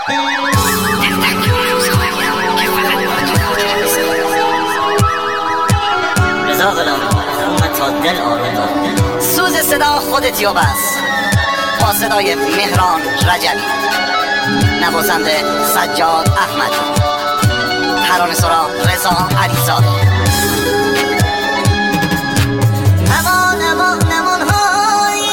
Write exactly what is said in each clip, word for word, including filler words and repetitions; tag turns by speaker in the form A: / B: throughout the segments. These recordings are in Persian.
A: رضا غلامی من تا دل آره سوز صدا خودت یا بس با صدای مهران رجبی، نوازنده سجاد احمد، ترانه سرا رضا علیزاده. نمان نمان نمان های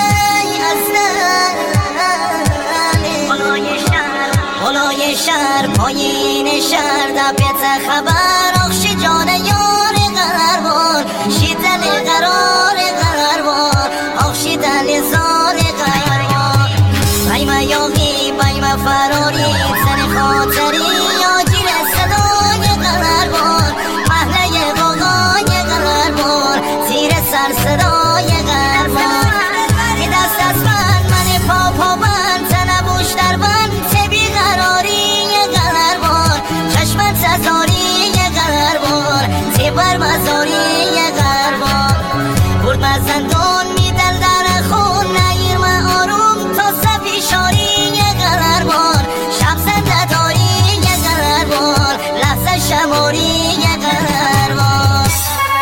A: بالای شهر بالای شهر پایین شهر دبیت خبر آخشی جان یار قرار شی دل قرار قرار آخشی دل زار قرار بایما یاقی بایما فراری سن خاطری آجیل صدای قرار محله قاقای قرار زیر سر صدای قرار ای دست از من من پا پا بند تنبوش در بند تبی قراری قرار چشمت زاری قرار تبر مزاری قرار برد مزندون میدل در خون نگیر من آروم تا صفی شاری قرار شب زنده داری قرار لحظه شماری قرار.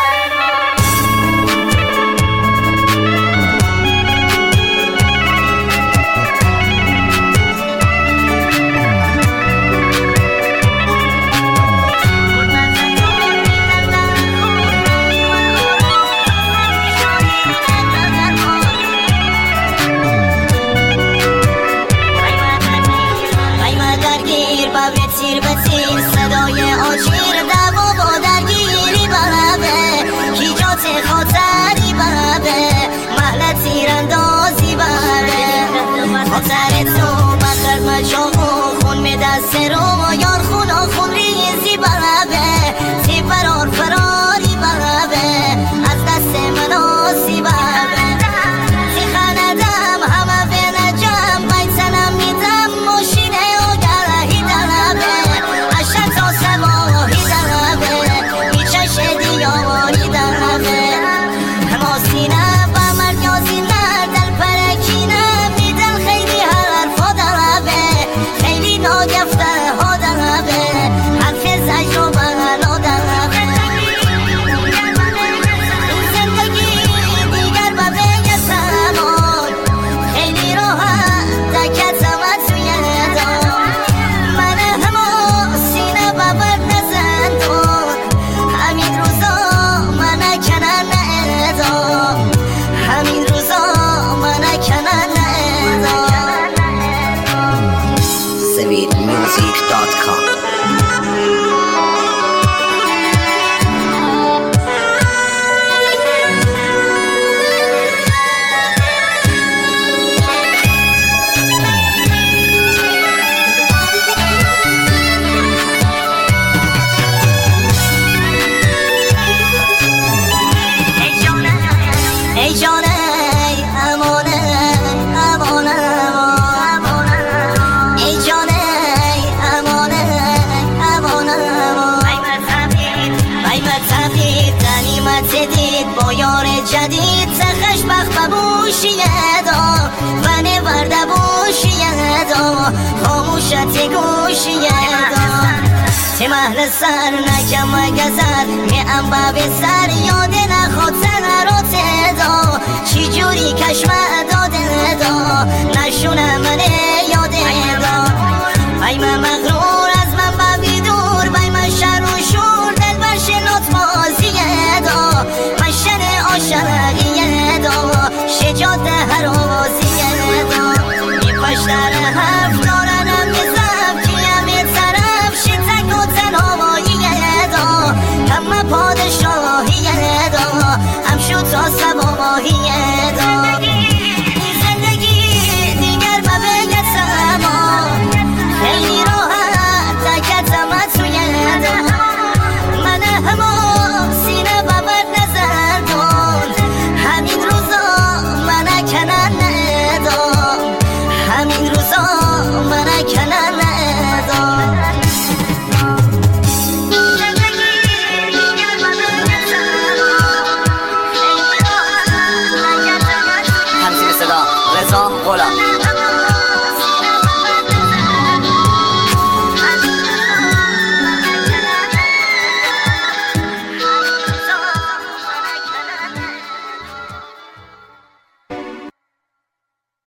A: تیر به تیر صدای آجیر دوا با درگیری برابه هیجات خاطری برابه محل تیراندازی برابه خاطر تو بخر مجاقو خون می دست رو یار خون و خون ریزی برابه تی فرار فراری برابه از دست مناسی برابه تی خاندم همه به نجم بیتنم میدم ماشینه و گرهی درابه اشت تا سواهی درابه بیچش دیاری درابه هماسینه و مرگازینه دل پرکینه میدل خیلی هر حرفا درابه خیلی ناگفته ها درابه حرف زجر و بغلا درابه این زندگی دیگر با بگه سمان خیلی راحت دکتم توی دام من هماسینه و برد نزندون همین روزا من کنن ادام همین روزا من کنن ادام. سوید موزیک دات کام. ای جانه ای امانه امانه امانه ای جانه ای امانه امانه بایمت تبدید غنیمت دید با یار جدید سخش بخت ببوشیه دا و نورده بوشیه دا خاموشت گوشیه دا تی محل سر نکم و گذر می انبا به سر یاد نخواد سن رو تدا چی جوری کشمه داده دا نشونه من یاده دا بایمه مغرور از من با بیدور بایمه شر و شور دل برش نوت بازیه دا مشن عاشقیه دا شجاعت هر آوازیه دا می پشتر حرف دارنم بزم کیم یه طرف شیطنگ و تنهاییه دا کم پادشاهیه دا هم شد تا سباباهیه دا